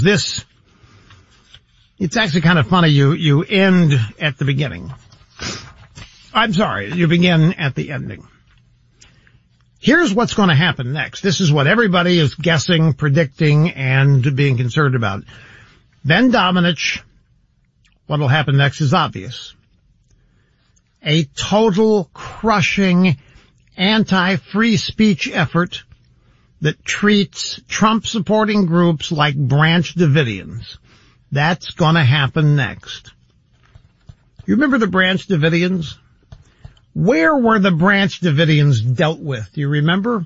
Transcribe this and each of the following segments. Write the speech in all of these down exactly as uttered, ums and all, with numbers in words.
This, it's actually kind of funny. You, you end at the beginning. I'm sorry, you begin at the ending. Here's what's going to happen next. This is what everybody is guessing, predicting, and being concerned about. Ben Domenech, what will happen next is obvious. A total crushing anti-free speech effort that treats Trump-supporting groups like Branch Davidians. That's going to happen next. You remember the Branch Davidians? Where were the Branch Davidians dealt with? Do you remember?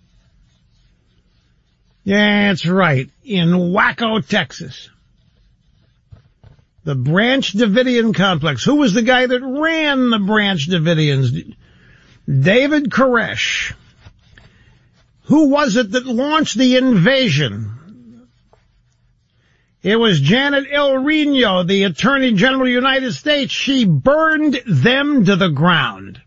Yeah, that's right. In Waco, Texas. The Branch Davidian complex. Who was the guy that ran the Branch Davidians? David Koresh. Who was it that launched the invasion? It was Janet El Reno, the Attorney General of the United States. She burned them to the ground.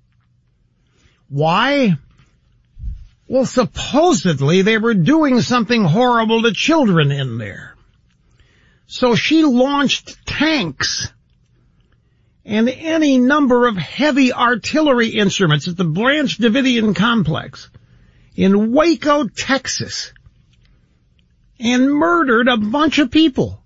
Why? Well, supposedly they were doing something horrible to children in there. So she launched tanks and any number of heavy artillery instruments at the Branch Davidian complex in Waco, Texas, and murdered a bunch of people.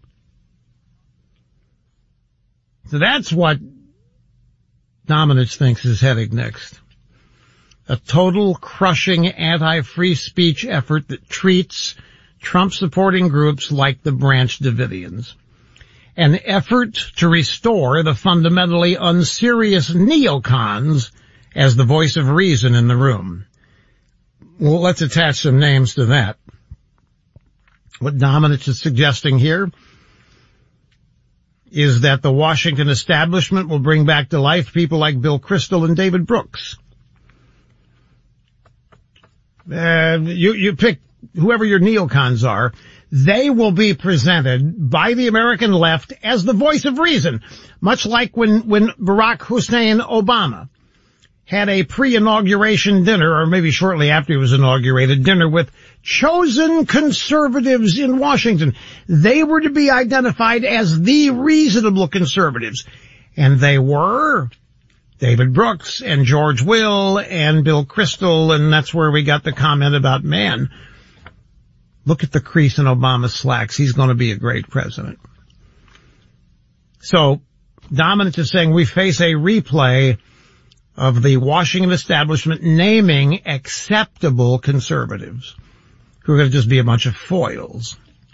So that's what Domenech thinks is heading next. A total crushing anti-free speech effort that treats Trump-supporting groups like the Branch Davidians. An effort to restore the fundamentally unserious neocons as the voice of reason in the room. Well, let's attach some names to that. What Domenech is suggesting here is that the Washington establishment will bring back to life people like Bill Kristol and David Brooks. Uh, you, you pick whoever your neocons are. They will be presented by the American left as the voice of reason, much like when, when Barack Hussein Obama had a pre-inauguration dinner, or maybe shortly after he was inaugurated, dinner with chosen conservatives in Washington. They were to be identified as the reasonable conservatives. And they were David Brooks and George Will and Bill Kristol, and that's where we got the comment about, man, look at the crease in Obama's slacks. He's going to be a great president. So Domenech is saying we face a replay of the Washington establishment naming acceptable conservatives who are going to just be a bunch of foils.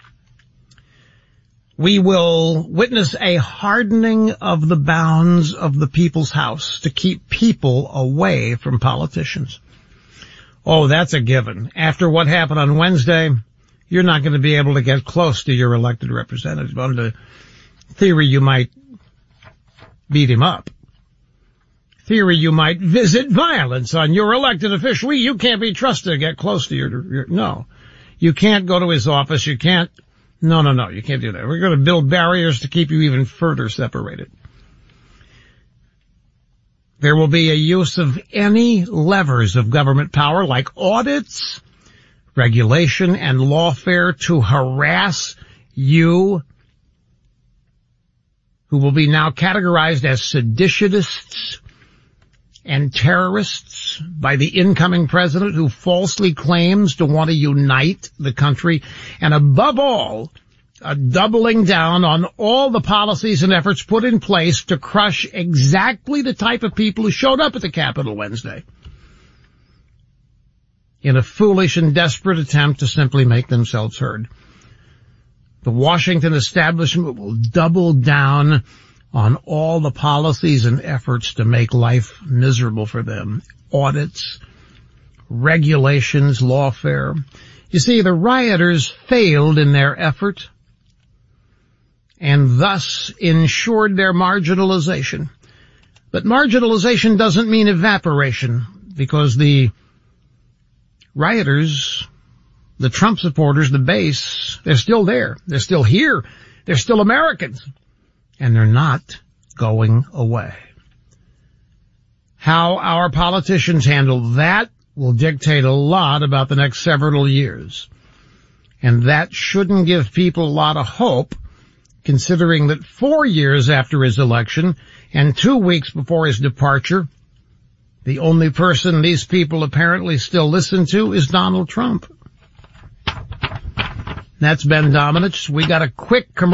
We will witness a hardening of the bounds of the people's house to keep people away from politicians. Oh, that's a given. After what happened on Wednesday, you're not going to be able to get close to your elected representative. On the theory, you might beat him up. Theory, you might visit violence on your elected official. You can't be trusted to get close to your, your, no. You can't go to his office. You can't, no, no, no, you can't do that. We're going to build barriers to keep you even further separated. There will be a use of any levers of government power like audits, regulation, and lawfare to harass you, who will be now categorized as seditionists and terrorists by the incoming president, who falsely claims to want to unite the country, and above all, a doubling down on all the policies and efforts put in place to crush exactly the type of people who showed up at the Capitol Wednesday in a foolish and desperate attempt to simply make themselves heard. The Washington establishment will double down on all the policies and efforts to make life miserable for them. Audits, regulations, lawfare. You see, the rioters failed in their effort and thus ensured their marginalization. But marginalization doesn't mean evaporation, because the rioters, the Trump supporters, the base, they're still there. They're still here. They're still Americans. And they're not going away. How our politicians handle that will dictate a lot about the next several years. And that shouldn't give people a lot of hope, considering that four years after his election and two weeks before his departure, the only person these people apparently still listen to is Donald Trump. That's Ben Domenech. We got a quick commercial.